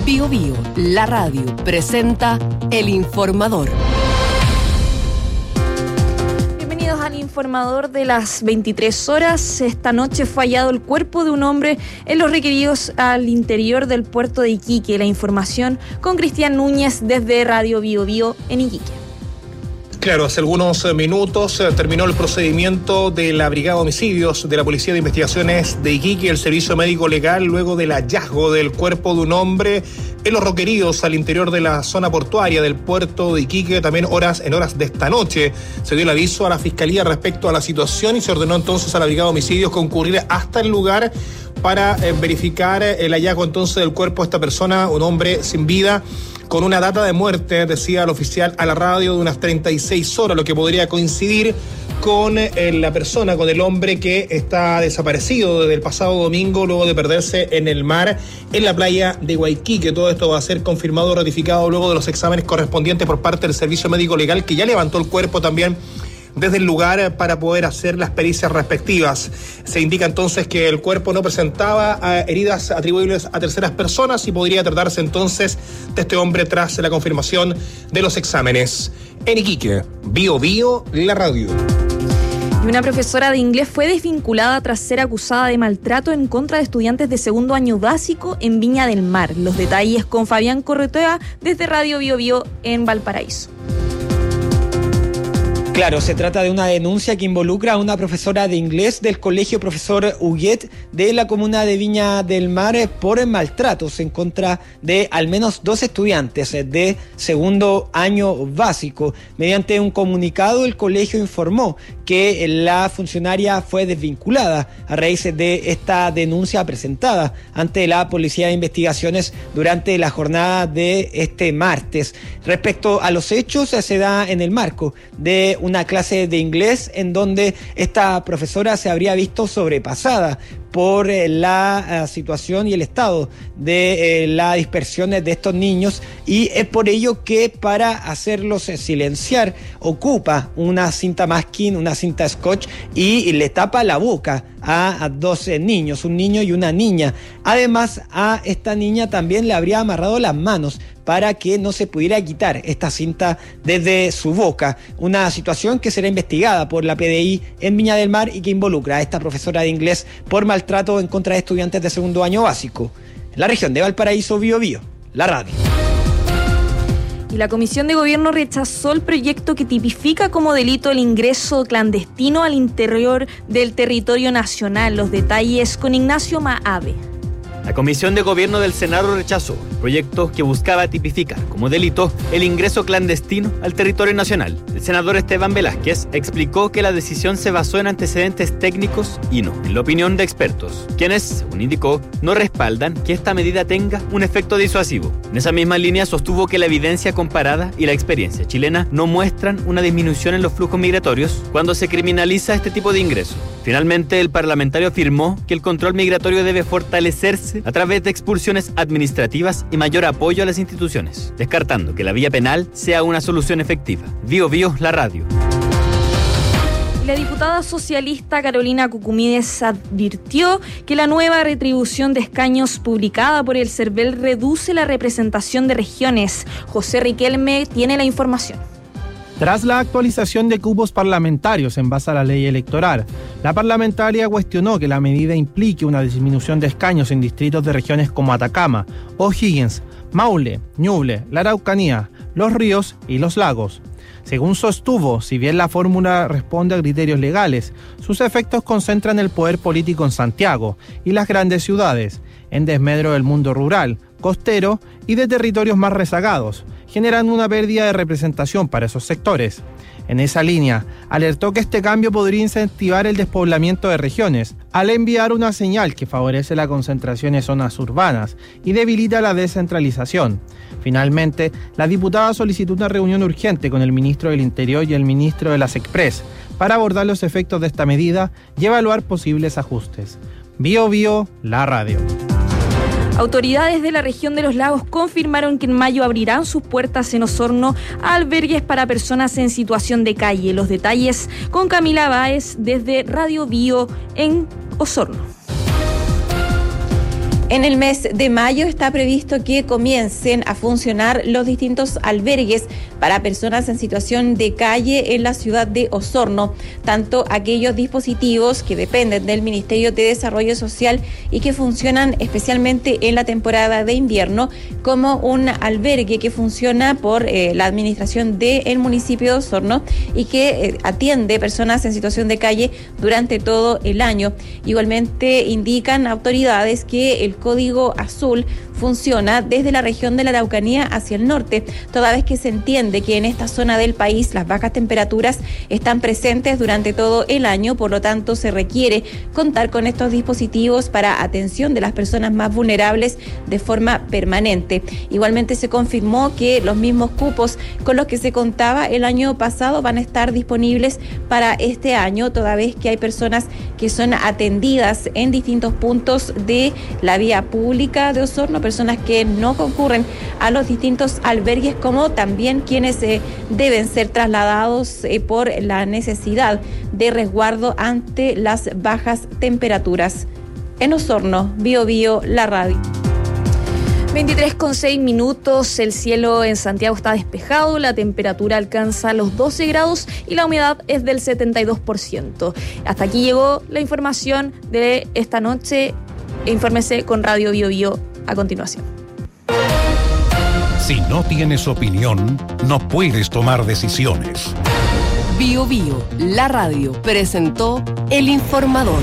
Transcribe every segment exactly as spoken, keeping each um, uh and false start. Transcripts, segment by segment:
Bío Bío, la radio, presenta El Informador. Bienvenidos al Informador de las veintitrés horas. Esta noche fue hallado el cuerpo de un hombre en los requeridos al interior del puerto de Iquique. La información con Cristian Núñez desde Radio Bío Bío en Iquique. Claro, hace algunos minutos eh, terminó el procedimiento de la Brigada de Homicidios de la Policía de Investigaciones de Iquique, el Servicio Médico Legal, luego del hallazgo del cuerpo de un hombre en los requeridos al interior de la zona portuaria del puerto de Iquique. También horas en horas de esta noche se dio el aviso a la Fiscalía respecto a la situación y se ordenó entonces a la Brigada de Homicidios concurrir hasta el lugar para eh, verificar el hallazgo entonces del cuerpo de esta persona, un hombre sin vida, con una data de muerte, decía el oficial a la radio, de unas treinta y seis horas, lo que podría coincidir con eh, la persona, con el hombre que está desaparecido desde el pasado domingo, luego de perderse en el mar, en la playa de Guayquique. Todo esto va a ser confirmado, ratificado luego de los exámenes correspondientes por parte del Servicio Médico Legal, que ya levantó el cuerpo también desde el lugar para poder hacer las pericias respectivas. Se indica entonces que el cuerpo no presentaba eh, heridas atribuibles a terceras personas y podría tratarse entonces de este hombre tras la confirmación de los exámenes. En Iquique, Bío Bío, la radio. Y una profesora de inglés fue desvinculada tras ser acusada de maltrato en contra de estudiantes de segundo año básico en Viña del Mar. Los detalles con Fabián Corretea desde Radio Bío Bío en Valparaíso. Claro, se trata de una denuncia que involucra a una profesora de inglés del colegio Profesor Huguet de la comuna de Viña del Mar por maltratos en contra de al menos dos estudiantes de segundo año básico. Mediante un comunicado, el colegio informó que la funcionaria fue desvinculada a raíz de esta denuncia presentada ante la Policía de Investigaciones durante la jornada de este martes. Respecto a los hechos, se da en el marco de una clase de inglés en donde esta profesora se habría visto sobrepasada por eh, la uh, situación y el estado de eh, la dispersión de estos niños, y es por ello que para hacerlos eh, silenciar ocupa una cinta masking, una cinta scotch, y, y le tapa la boca a, a dos eh, niños, un niño y una niña. Además, a esta niña también le habría amarrado las manos para que no se pudiera quitar esta cinta desde su boca. Una situación que será investigada por la P D I en Viña del Mar y que involucra a esta profesora de inglés por maltrato en contra de estudiantes de segundo año básico. En la región de Valparaíso, Bío Bío, la radio. Y la Comisión de Gobierno rechazó el proyecto que tipifica como delito el ingreso clandestino al interior del territorio nacional. Los detalles con Ignacio Maave. La Comisión de Gobierno del Senado rechazó el proyecto que buscaba tipificar como delito el ingreso clandestino al territorio nacional. El senador Esteban Velázquez explicó que la decisión se basó en antecedentes técnicos y no en la opinión de expertos, quienes, según indicó, no respaldan que esta medida tenga un efecto disuasivo. En esa misma línea sostuvo que la evidencia comparada y la experiencia chilena no muestran una disminución en los flujos migratorios cuando se criminaliza este tipo de ingreso. Finalmente, el parlamentario afirmó que el control migratorio debe fortalecerse a través de expulsiones administrativas y mayor apoyo a las instituciones, descartando que la vía penal sea una solución efectiva. Bío Bío, la radio. La diputada socialista Carolina Cucumides advirtió que la nueva retribución de escaños publicada por el CERVEL reduce la representación de regiones. José Riquelme tiene la información. Tras la actualización de cupos parlamentarios en base a la ley electoral, la parlamentaria cuestionó que la medida implique una disminución de escaños en distritos de regiones como Atacama, O'Higgins, Maule, Ñuble, la Araucanía, Los Ríos y Los Lagos. Según sostuvo, si bien la fórmula responde a criterios legales, sus efectos concentran el poder político en Santiago y las grandes ciudades, en desmedro del mundo rural, costero y de territorios más rezagados, generando una pérdida de representación para esos sectores. En esa línea, alertó que este cambio podría incentivar el despoblamiento de regiones, al enviar una señal que favorece la concentración en zonas urbanas y debilita la descentralización. Finalmente, la diputada solicitó una reunión urgente con el ministro del Interior y el ministro de las Express para abordar los efectos de esta medida y evaluar posibles ajustes. Bío Bío, la radio. Autoridades de la región de los lagos confirmaron que en mayo abrirán sus puertas en Osorno a albergues para personas en situación de calle. Los detalles con Camila Báez desde Radio Bío en Osorno. En el mes de mayo está previsto que comiencen a funcionar los distintos albergues para personas en situación de calle en la ciudad de Osorno, tanto aquellos dispositivos que dependen del Ministerio de Desarrollo Social y que funcionan especialmente en la temporada de invierno, como un albergue que funciona por eh, la administración del municipio de Osorno y que eh, atiende personas en situación de calle durante todo el año. Igualmente indican autoridades que el Código Azul funciona desde la región de la Araucanía hacia el norte, toda vez que se entiende que en esta zona del país las bajas temperaturas están presentes durante todo el año, por lo tanto se requiere contar con estos dispositivos para atención de las personas más vulnerables de forma permanente. Igualmente se confirmó que los mismos cupos con los que se contaba el año pasado van a estar disponibles para este año, toda vez que hay personas que son atendidas en distintos puntos de la vía pública de Osorno, personas que no concurren a los distintos albergues, como también quienes eh, deben ser trasladados eh, por la necesidad de resguardo ante las bajas temperaturas. En Osorno, Bio Bio, la radio. veintitrés con seis minutos, el cielo en Santiago está despejado, la temperatura alcanza los doce grados y la humedad es del setenta y dos por ciento. Hasta aquí llegó la información de esta noche. Infórmese con Radio Bio Bio a continuación. Si no tienes opinión, no puedes tomar decisiones. Bio Bio, la radio, presentó El Informador.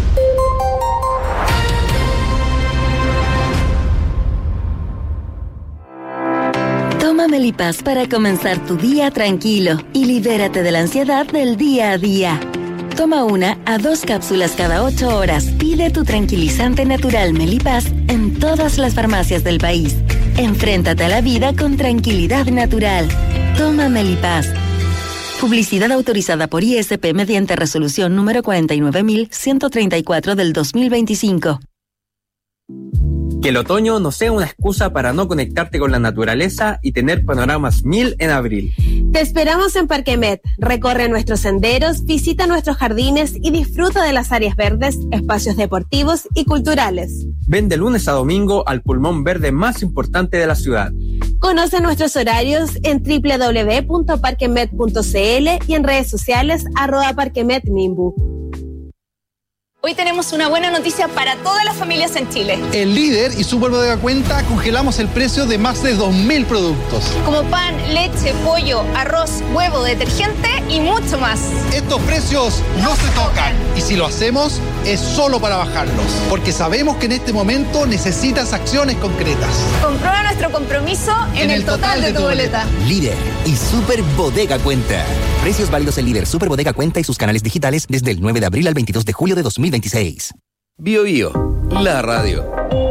Toma Melipaz para comenzar tu día tranquilo y libérate de la ansiedad del día a día. Toma una a dos cápsulas cada ocho horas. Pide tu tranquilizante natural Melipaz en todas las farmacias del país. Enfréntate a la vida con tranquilidad natural. Toma Melipaz. Publicidad autorizada por I S P mediante resolución número cuarenta y nueve mil ciento treinta y cuatro del dos mil veinticinco. Que el otoño no sea una excusa para no conectarte con la naturaleza y tener panoramas mil en abril. Te esperamos en Parquemet. Recorre nuestros senderos, visita nuestros jardines y disfruta de las áreas verdes, espacios deportivos y culturales. Ven de lunes a domingo al pulmón verde más importante de la ciudad. Conoce nuestros horarios en doble u doble u doble u punto parquemet punto c l y en redes sociales arroba parquemetmimbu. Hoy tenemos una buena noticia para todas las familias en Chile. En Líder y Super Bodega Cuenta congelamos el precio de más de dos mil productos. Como pan, leche, pollo, arroz, huevo, detergente y mucho más. Estos precios no se tocan. Y si lo hacemos, es solo para bajarlos. Porque sabemos que en este momento necesitas acciones concretas. Comprueba nuestro compromiso en, en el, el total, total de, de tu boleta. boleta. Líder y Super Bodega Cuenta. Precios válidos en Líder, Super Bodega Cuenta y sus canales digitales desde el nueve de abril al veintidós de julio de dos mil veintiséis. Bio Bio, la radio.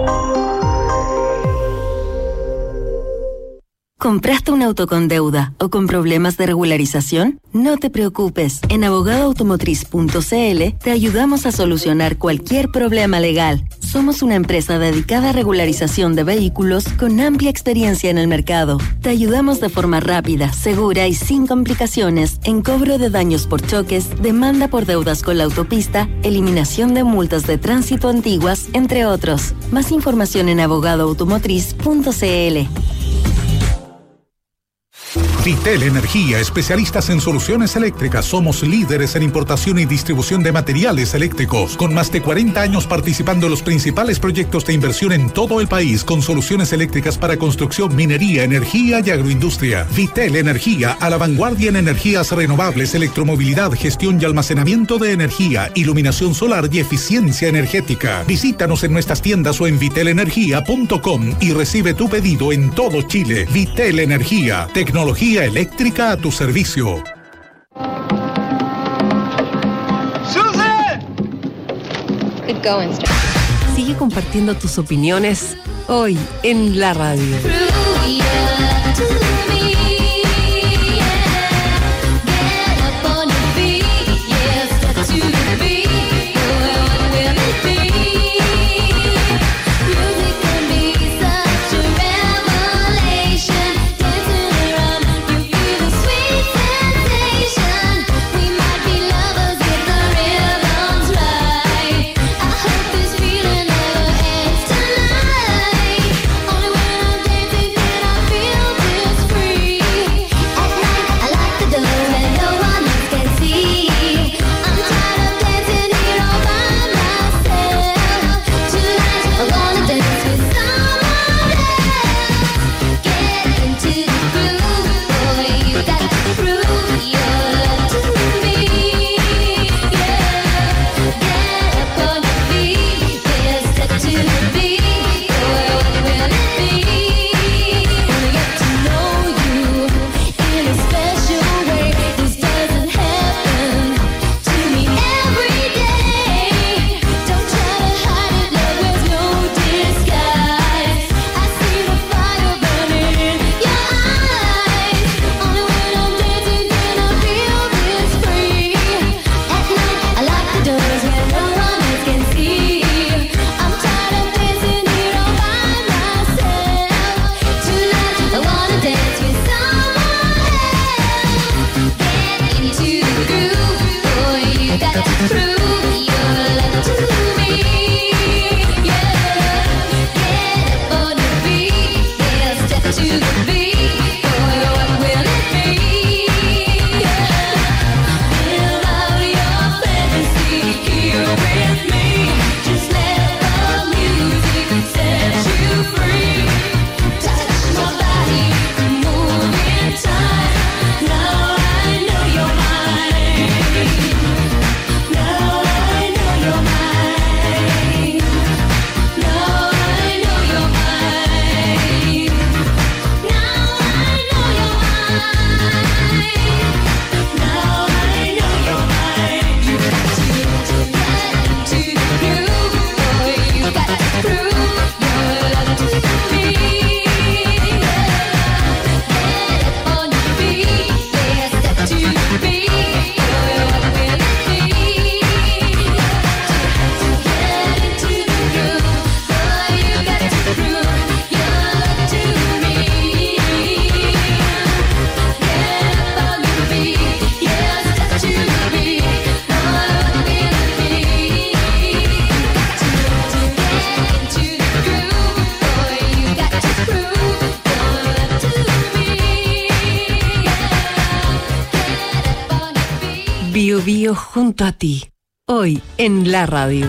¿Compraste un auto con deuda o con problemas de regularización? No te preocupes. En abogado automotriz punto c l te ayudamos a solucionar cualquier problema legal. Somos una empresa dedicada a regularización de vehículos con amplia experiencia en el mercado. Te ayudamos de forma rápida, segura y sin complicaciones en cobro de daños por choques, demanda por deudas con la autopista, eliminación de multas de tránsito antiguas, entre otros. Más información en abogado automotriz punto c l. Vitel Energía, especialistas en soluciones eléctricas. Somos líderes en importación y distribución de materiales eléctricos, con más de cuarenta años participando en los principales proyectos de inversión en todo el país, con soluciones eléctricas para construcción, minería, energía y agroindustria. Vitel Energía, a la vanguardia en energías renovables, electromovilidad, gestión y almacenamiento de energía, iluminación solar y eficiencia energética. Visítanos en nuestras tiendas o en vitel energía punto com y recibe tu pedido en todo Chile. Vitel Energía, tecnología eléctrica a tu servicio. Sigue compartiendo tus opiniones hoy en la radio. Tonight Bio Bio junto a ti. Hoy en la radio.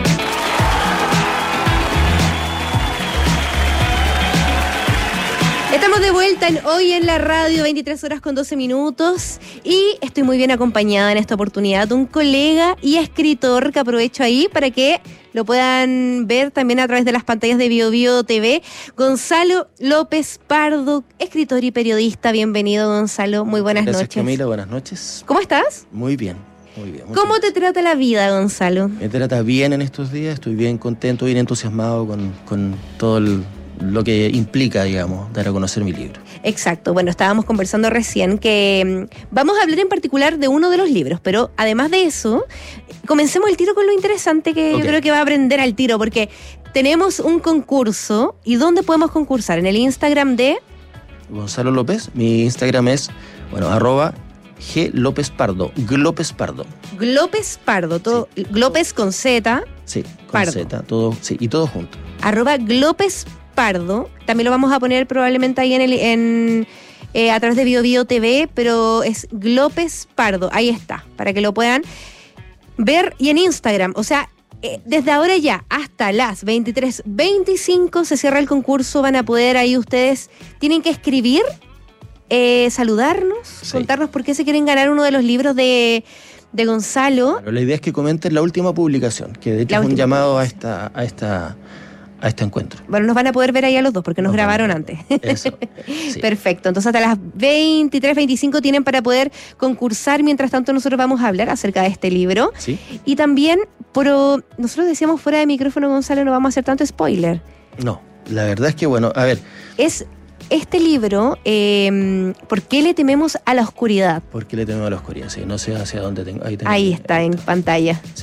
Estamos de vuelta en Hoy en la Radio, veintitrés horas con doce minutos, y estoy muy bien acompañada en esta oportunidad de un colega y escritor que aprovecho ahí para que lo puedan ver también a través de las pantallas de Bio Bio T V, Gonzalo López Pardo, escritor y periodista. Bienvenido, Gonzalo, muy buenas Gracias, noches. Camila, buenas noches. ¿Cómo estás? Muy bien, muy bien. ¿Cómo te trata la vida, Gonzalo? Me trata bien en estos días, estoy bien contento, bien entusiasmado con, con todo el... lo que implica, digamos, dar a conocer mi libro. Exacto, bueno, estábamos conversando recién que mmm, vamos a hablar en particular de uno de los libros, pero además de eso, comencemos el tiro con lo interesante que okay. yo creo que va a aprender al tiro, porque tenemos un concurso. ¿Y dónde podemos concursar? En el Instagram de... Gonzalo López, mi Instagram es, bueno, arroba G López Pardo, Glópez Pardo. Glópez Pardo, todo, sí. Glópez con Z. Sí, con Pardo. Z, todo, sí, y todo junto. Arroba Glópez Pardo, también lo vamos a poner probablemente ahí en el en eh, a través de Bio Bio T V, pero es Glópez Pardo, ahí está, para que lo puedan ver. Y en Instagram, o sea, eh, desde ahora ya hasta las veintitrés veinticinco se cierra el concurso, van a poder ahí ustedes, tienen que escribir, eh, saludarnos, sí. contarnos por qué se quieren ganar uno de los libros de, de Gonzalo. Claro, la idea es que comenten la última publicación, que de hecho la es un llamado a esta... A esta a este encuentro. Bueno, nos van a poder ver ahí a los dos porque nos, nos grabaron antes. Eso, sí. Perfecto, entonces hasta las veintitrés veinticinco tienen para poder concursar. Mientras tanto nosotros vamos a hablar acerca de este libro. Sí. Y también, pero nosotros decíamos fuera de micrófono, Gonzalo, no vamos a hacer tanto spoiler. No, la verdad es que bueno, a ver. Es este libro, eh, ¿por qué le tememos a la oscuridad? ¿Por qué le tememos a la oscuridad? Sí, no sé hacia dónde tengo. Ahí, tengo, ahí está, ahí en está. pantalla. Sí.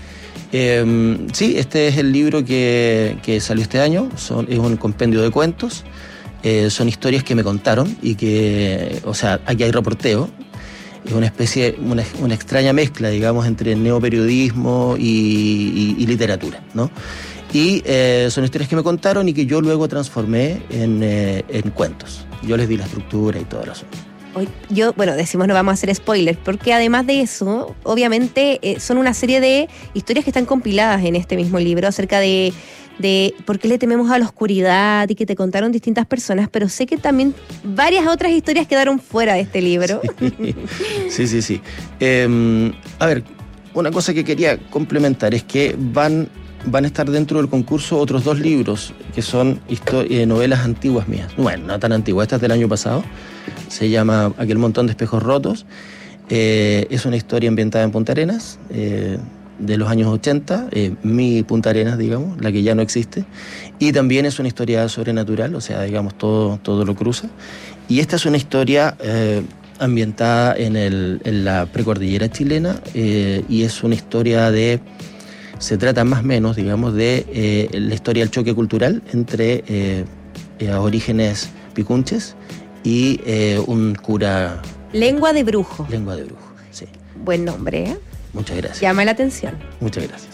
Eh, sí, este es el libro que, que salió este año, son, es un compendio de cuentos, eh, son historias que me contaron y que, o sea, aquí hay reporteo, es una especie, una, una extraña mezcla, digamos, entre neoperiodismo y, y, y literatura, ¿no? Y eh, son historias que me contaron y que yo luego transformé en, eh, en cuentos. Yo les di la estructura y todo el asunto. Yo, bueno, decimos no vamos a hacer spoilers, porque además de eso, obviamente eh, son una serie de historias que están compiladas en este mismo libro acerca de, de por qué le tememos a la oscuridad y que te contaron distintas personas, pero sé que también varias otras historias quedaron fuera de este libro. Sí, sí, sí. sí. Eh, a ver, una cosa que quería complementar es que van... van a estar dentro del concurso otros dos libros que son eh, novelas antiguas mías. Bueno, no tan antiguas, esta es del año pasado. Se llama Aquel montón de espejos rotos. Eh, es una historia ambientada en Punta Arenas, eh, de los años ochenta, eh, mi Punta Arenas, digamos, la que ya no existe. Y también es una historia sobrenatural, o sea, digamos, todo, todo lo cruza. Y esta es una historia eh, ambientada en, el, en la precordillera chilena eh, y es una historia de... Se trata más o menos, digamos, de eh, la historia del choque cultural entre eh, eh, orígenes picunches y eh, un cura... Lengua de brujo. Lengua de brujo, sí. Buen nombre, ¿eh? Muchas gracias. Llama la atención. Muchas gracias.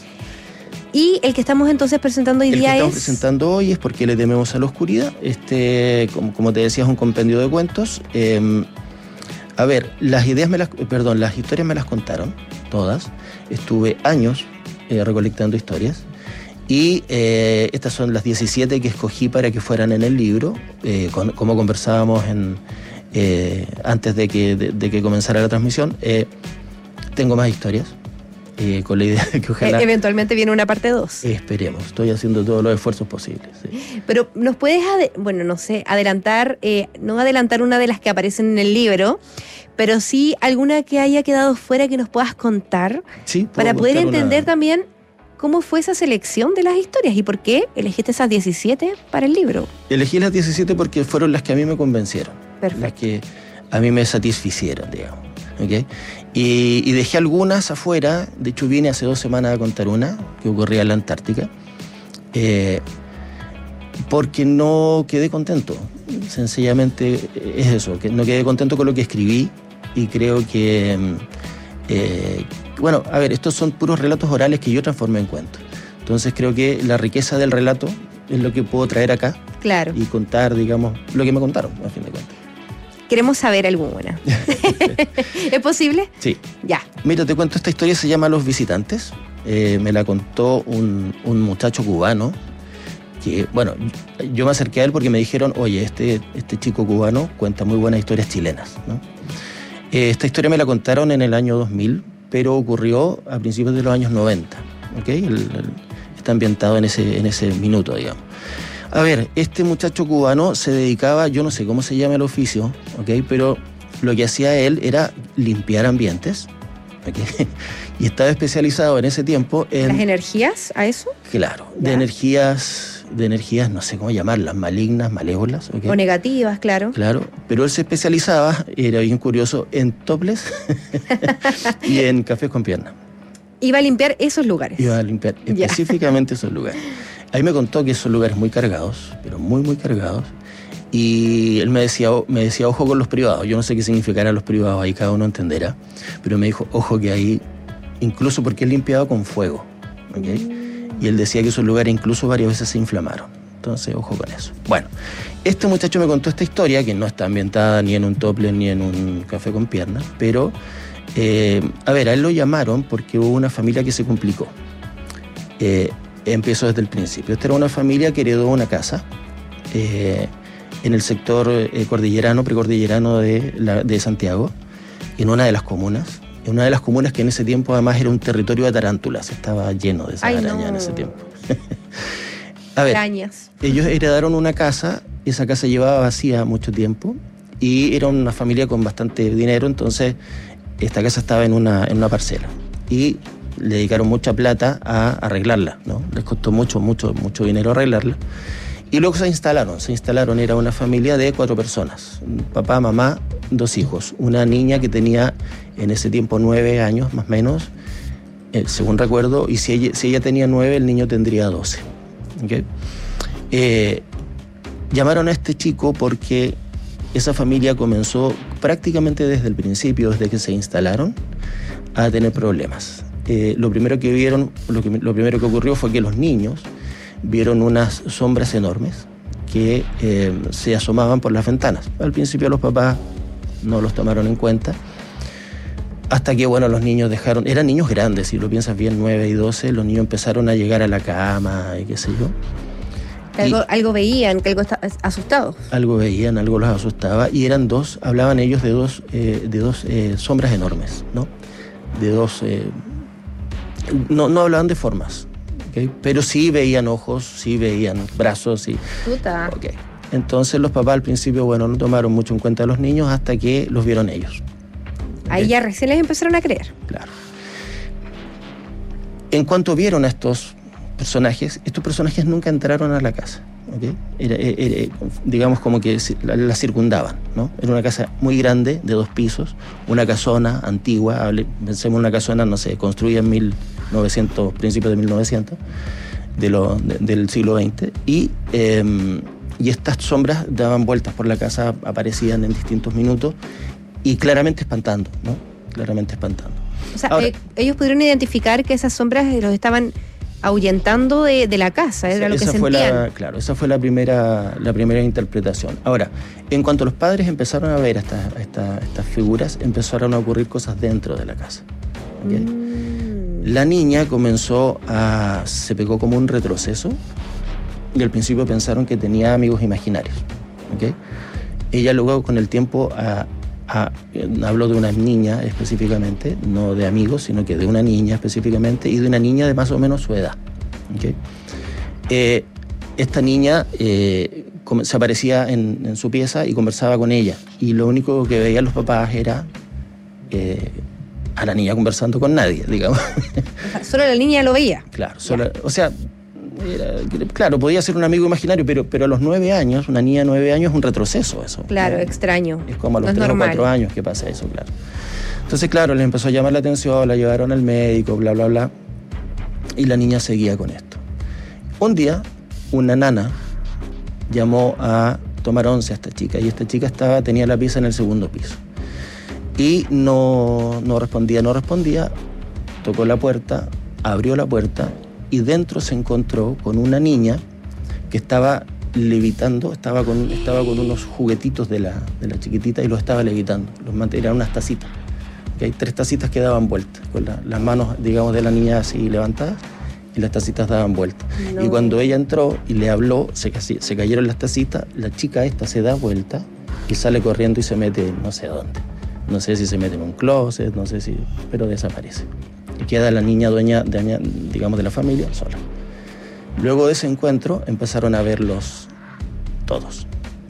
Y el que estamos entonces presentando hoy el día es... El que estamos presentando hoy es Por qué le tememos a la oscuridad. Este, como, como te decía, es un compendio de cuentos. Eh, a ver, las ideas me las... Perdón, las historias me las contaron, todas. Estuve años... Eh, recolectando historias y eh, estas son las diecisiete que escogí para que fueran en el libro, eh, con, como conversábamos en, eh, antes de que, de, de que comenzara la transmisión. Eh, tengo más historias eh, con la idea de que ojalá... Eh, eventualmente viene una parte dos. Eh, esperemos, estoy haciendo todos los esfuerzos posibles. Sí. Pero nos puedes, ade- bueno, no sé, adelantar, eh, no adelantar una de las que aparecen en el libro, pero sí alguna que haya quedado fuera que nos puedas contar, sí, para poder entender una... también cómo fue esa selección de las historias y por qué elegiste esas diecisiete para el libro. Elegí las diecisiete porque fueron las que a mí me convencieron. Perfecto. Las que a mí me satisficieron, digamos. ¿Okay? Y, y dejé algunas afuera. De hecho, vine hace dos semanas a contar una que ocurría en la Antártica, eh, porque no quedé contento. Sencillamente es eso, que no quedé contento con lo que escribí y creo que, eh, bueno, a ver, estos son puros relatos orales que yo transformé en cuentos. Entonces creo que la riqueza del relato es lo que puedo traer acá. Claro. Y contar, digamos, lo que me contaron, a fin de cuentas. queremos saber alguna. ¿Es posible? Sí. Ya. Mira, te cuento, esta historia se llama Los Visitantes. Eh, me la contó un, un muchacho cubano que, bueno, yo me acerqué a él porque me dijeron, oye, este, este chico cubano cuenta muy buenas historias chilenas, ¿no? Eh, esta historia me la contaron en el año dos mil, pero ocurrió a principios de los años noventa, ¿ok? El, el, está ambientado en ese, en ese minuto, digamos. A ver, este muchacho cubano se dedicaba, yo no sé cómo se llama el oficio, ¿ok? Pero lo que hacía él era limpiar ambientes, ¿ok? Y estaba especializado en ese tiempo en... ¿Las energías a eso? Claro, ya. de energías, de energías, no sé cómo llamarlas, malignas, malévolas. ¿Okay? O negativas, claro. Claro, pero él se especializaba, era bien curioso, en toples y en cafés con pierna. Iba a limpiar esos lugares. Iba a limpiar específicamente esos lugares. Ahí me contó que esos lugares muy cargados, pero muy, muy cargados. Y él me decía, me decía, ojo con los privados. Yo no sé qué significarán los privados, ahí cada uno entenderá. Pero me dijo, ojo que ahí, incluso porque él limpiaba con fuego, ¿okay? Mm. Y él decía que esos lugares incluso varias veces se inflamaron. Entonces, ojo con eso. Bueno, este muchacho me contó esta historia, que no está ambientada ni en un topless ni en un café con piernas, pero, eh, a ver, a él lo llamaron porque hubo una familia que se complicó. Eh, empezó desde el principio. Esta era una familia que heredó una casa, eh, en el sector eh, cordillerano, precordillerano de, la, de Santiago, en una de las comunas, en una de las comunas que en ese tiempo además era un territorio de tarántulas, estaba lleno de esas Ay, arañas no. en ese tiempo. A ver, Arañas. ellos heredaron una casa, esa casa llevaba vacía mucho tiempo y era una familia con bastante dinero, entonces esta casa estaba en una, en una parcela y le dedicaron mucha plata a arreglarla, ¿no? Les costó mucho, mucho, mucho dinero arreglarla. Y luego se instalaron, se instalaron, era una familia de cuatro personas, papá, mamá, dos hijos, una niña que tenía en ese tiempo nueve años más o menos, eh, según recuerdo, y si ella, si ella tenía nueve, el niño tendría doce. ¿Okay? Eh, llamaron a este chico porque esa familia comenzó prácticamente desde el principio, desde que se instalaron, a tener problemas. Eh, lo primero que vieron, lo, que, lo primero que ocurrió fue que los niños vieron unas sombras enormes que eh, se asomaban por las ventanas. Al principio los papás no los tomaron en cuenta, hasta que, bueno, los niños dejaron, eran niños grandes, si lo piensas bien, nueve y doce, los niños empezaron a llegar a la cama y qué sé yo. Algo, algo veían, que algo está asustados. Algo veían, algo los asustaba, y eran dos, hablaban ellos de dos, eh, de dos eh, sombras enormes, ¿no? De dos, eh, no, no hablaban de formas, ¿okay? Pero sí veían ojos, sí veían brazos, sí. Puta. Okay. Entonces los papás al principio, bueno, no tomaron mucho en cuenta a los niños hasta que los vieron ellos. Ahí ya recién les empezaron a creer. Claro. En cuanto vieron a estos personajes, estos personajes nunca entraron a la casa, ¿okay? Era, era, era, digamos como que la, la circundaban, ¿no? Era una casa muy grande, de dos pisos, una casona antigua, pensemos en una casona, no sé, construida en mil novecientos, principios de mil novecientos, de lo, de, del siglo veinte, y, eh, y estas sombras daban vueltas por la casa, aparecían en distintos minutos, y claramente espantando, ¿no? Claramente espantando. O sea, Ahora, eh, ellos pudieron identificar que esas sombras los estaban ahuyentando de, de la casa, era lo que esa sentían. fue la, claro, esa fue la primera, la primera interpretación. Ahora, en cuanto los padres empezaron a ver estas esta, estas figuras, empezaron a ocurrir cosas dentro de la casa. ¿Okay? Mm. La niña comenzó a... se pegó como un retroceso y al principio pensaron que tenía amigos imaginarios. ¿Okay? Ella luego con el tiempo... A, Ah, hablo de una niña específicamente, no de amigos, sino que de una niña específicamente y de una niña de más o menos su edad. ¿Okay? Eh, esta niña eh, se aparecía en, en su pieza y conversaba con ella, y lo único que veían los papás era eh, a la niña conversando con nadie, digamos. Solo la niña lo veía. Claro, solo, o sea, era, claro, podía ser un amigo imaginario, pero, pero a los nueve años, una niña de nueve años es un retroceso eso. Claro, ¿no? extraño. Es como a los no tres o normal. cuatro años que pasa eso, claro. Entonces, claro, le empezó a llamar la atención, la llevaron al médico, bla, bla, bla, y la niña seguía con esto. Un día, una nana llamó a tomar once a esta chica, y esta chica estaba, tenía la pieza en el segundo piso. Y no, no respondía, no respondía, tocó la puerta, abrió la puerta, y dentro se encontró con una niña que estaba levitando, estaba con, estaba con unos juguetitos de la, de la chiquitita y los estaba levitando. Los mant- eran unas tacitas. ¿Okay? Tres tacitas que daban vuelta, con la, las manos, digamos, de la niña así levantadas y las tacitas daban vuelta. No. Y cuando ella entró y le habló, se, se cayeron las tacitas, la chica esta se da vuelta y sale corriendo y se mete no sé dónde. No sé si se mete en un closet, no sé si... pero desaparece. Y queda la niña dueña, de, digamos, de la familia sola. Luego de ese encuentro empezaron a verlos todos.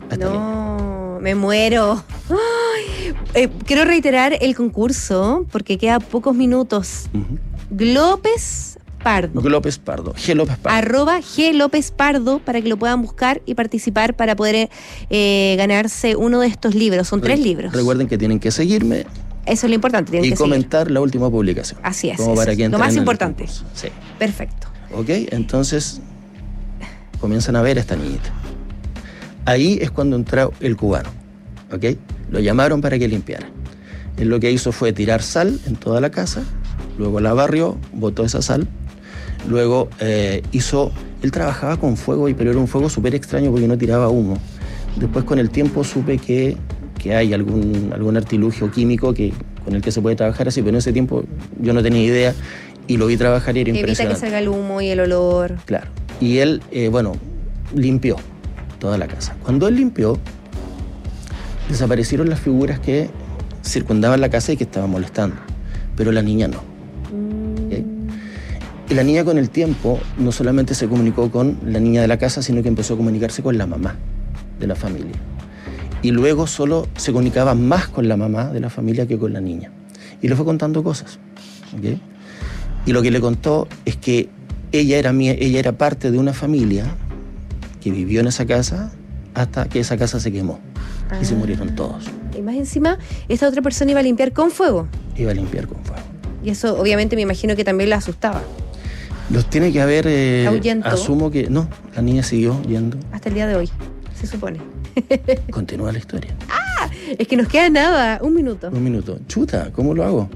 No, me muero. Ay, eh, quiero reiterar el concurso porque queda pocos minutos. Uh-huh. Glópez Pardo. Glópez Pardo. G. López Pardo. Arroba G. López Pardo para que lo puedan buscar y participar para poder eh, ganarse uno de estos libros. Son Re- tres libros. Recuerden que tienen que seguirme. Eso es lo importante. Tienen y que comentar seguir. La última publicación. Así es. Como para que lo más importante. Sí. Perfecto. Ok, entonces comienzan a ver a esta niñita. Ahí es cuando entró el cubano, ¿ok? Lo llamaron para que limpiara. Él lo que hizo fue tirar sal en toda la casa, luego la barrió, botó esa sal, luego eh, hizo... Él trabajaba con fuego, pero era un fuego súper extraño porque no tiraba humo. Después con el tiempo supe que, que hay algún, algún artilugio químico que, con el que se puede trabajar así, pero en ese tiempo yo no tenía idea y lo vi trabajar y era impresionante. Evita que salga el humo y el olor. Claro. Y él, eh, bueno, limpió toda la casa. Cuando él limpió, desaparecieron las figuras que circundaban la casa y que estaban molestando, pero la niña no. Mm. ¿Okay? Y la niña con el tiempo no solamente se comunicó con la niña de la casa, sino que empezó a comunicarse con la mamá de la familia. Y luego solo se comunicaba más con la mamá de la familia que con la niña. Y le fue contando cosas. ¿Okay? Y lo que le contó es que ella era, mía, ella era parte de una familia que vivió en esa casa hasta que esa casa se quemó. Ah. Y se murieron todos. Y más encima, esta otra persona iba a limpiar con fuego. Iba a limpiar con fuego. Y eso obviamente me imagino que también la asustaba. Los tiene que haber... Eh, asumo que... No, la niña siguió yendo. Hasta el día de hoy, se supone. Continúa la historia. ¡Ah! Es que nos queda nada, un minuto. Un minuto. Chuta, ¿cómo lo hago?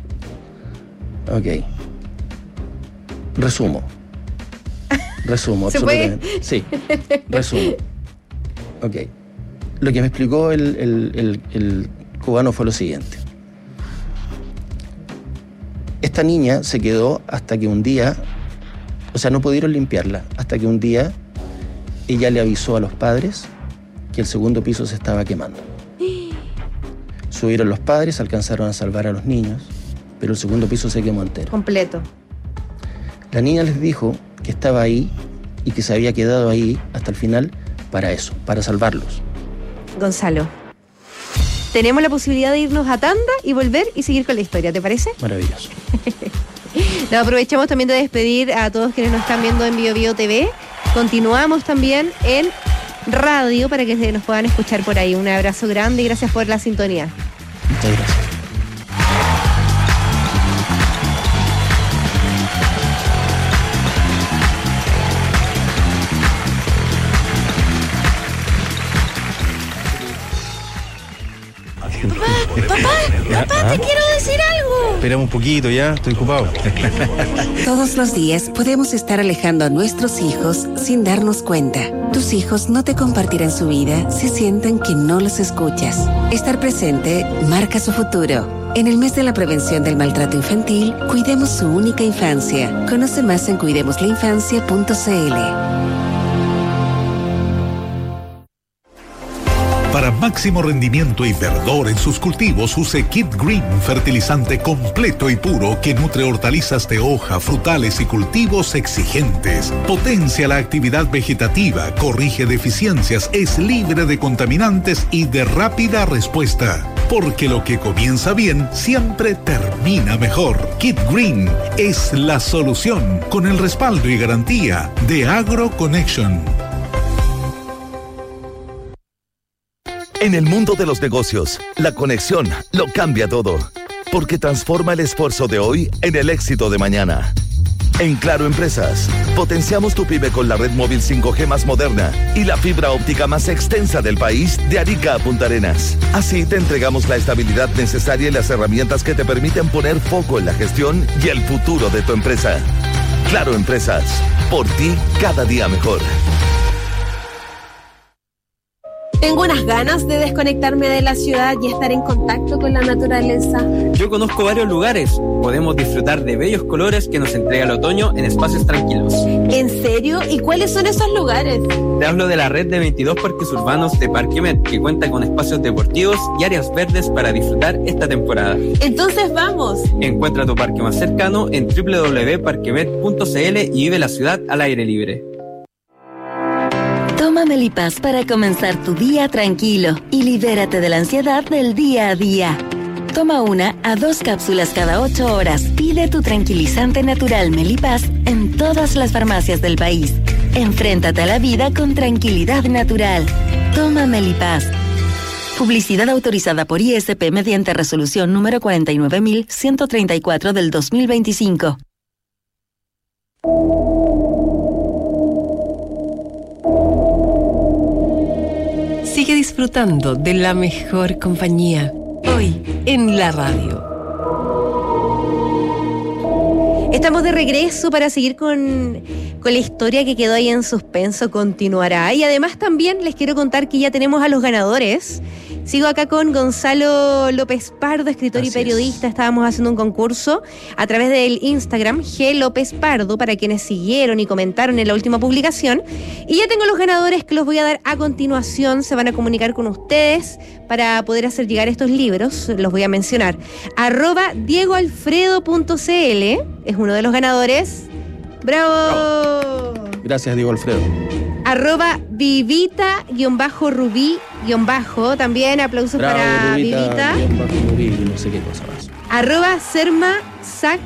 Ok. Resumo. Resumo, ¿Se absolutamente. puede? Sí, resumo. Ok. Lo que me explicó el, el, el, el cubano fue lo siguiente. Esta niña se quedó hasta que un día, o sea, no pudieron limpiarla, hasta que un día ella le avisó a los padres que el segundo piso se estaba quemando. Subieron los padres, alcanzaron a salvar a los niños, pero el segundo piso se quemó entero. Completo. La niña les dijo que estaba ahí y que se había quedado ahí hasta el final para eso, para salvarlos. Gonzalo, tenemos la posibilidad de irnos a tanda y volver y seguir con la historia, ¿te parece? Maravilloso. Nos aprovechamos también de despedir a todos quienes nos están viendo en Bio Bio T V. Continuamos también en radio para que nos puedan escuchar por ahí. Un abrazo grande y gracias por la sintonía. Muchas gracias. Papá, papá, papá, te quiero decir algo. Esperamos un poquito ya, estoy ocupado. Todos los días podemos estar alejando a nuestros hijos sin darnos cuenta. Tus hijos no te compartirán su vida si sienten que no los escuchas. Estar presente marca su futuro. En el mes de la prevención del maltrato infantil, cuidemos su única infancia. Conoce más en cuidemos la infancia punto c l. Para máximo rendimiento y verdor en sus cultivos, use Kid Green, fertilizante completo y puro que nutre hortalizas de hoja, frutales y cultivos exigentes. Potencia la actividad vegetativa, corrige deficiencias, es libre de contaminantes y de rápida respuesta. Porque lo que comienza bien siempre termina mejor. Kid Green es la solución con el respaldo y garantía de AgroConnection. En el mundo de los negocios, la conexión lo cambia todo, porque transforma el esfuerzo de hoy en el éxito de mañana. En Claro Empresas, potenciamos tu pyme con la red móvil cinco G más moderna y la fibra óptica más extensa del país de Arica a Punta Arenas. Así te entregamos la estabilidad necesaria y las herramientas que te permiten poner foco en la gestión y el futuro de tu empresa. Claro Empresas, por ti cada día mejor. Tengo unas ganas de desconectarme de la ciudad y estar en contacto con la naturaleza. Yo conozco varios lugares. Podemos disfrutar de bellos colores que nos entrega el otoño en espacios tranquilos. ¿En serio? ¿Y cuáles son esos lugares? Te hablo de la red de veintidós parques urbanos de Parquemet, que cuenta con espacios deportivos y áreas verdes para disfrutar esta temporada. Entonces vamos. Encuentra tu parque más cercano en doble u doble u doble u punto parquemet punto c l y vive la ciudad al aire libre. Toma Melipaz para comenzar tu día tranquilo y libérate de la ansiedad del día a día. Toma una a dos cápsulas cada ocho horas. Pide tu tranquilizante natural Melipaz en todas las farmacias del país. Enfréntate a la vida con tranquilidad natural. Toma Melipaz. Publicidad autorizada por I S P mediante resolución número cuarenta y nueve mil ciento treinta y cuatro del dos mil veinticinco. Sigue disfrutando de la mejor compañía, hoy en la radio. Estamos de regreso para seguir con, con la historia que quedó ahí en suspenso, continuará. Y además también les quiero contar que ya tenemos a los ganadores. Sigo acá con Gonzalo López Pardo, escritor Así y periodista. Es. Estábamos haciendo un concurso a través del Instagram, G López Pardo, para quienes siguieron y comentaron en la última publicación. Y ya tengo los ganadores que los voy a dar a continuación. Se van a comunicar con ustedes para poder hacer llegar estos libros. Los voy a mencionar. Arroba diego alfredo punto c l es uno de los ganadores. ¡Bravo! Bravo. Gracias, Diego Alfredo. Arroba Vivita-Rubí- también aplausos Bravo, para Vivita. Rubí, no sé qué cosa más. Arroba Serma Sac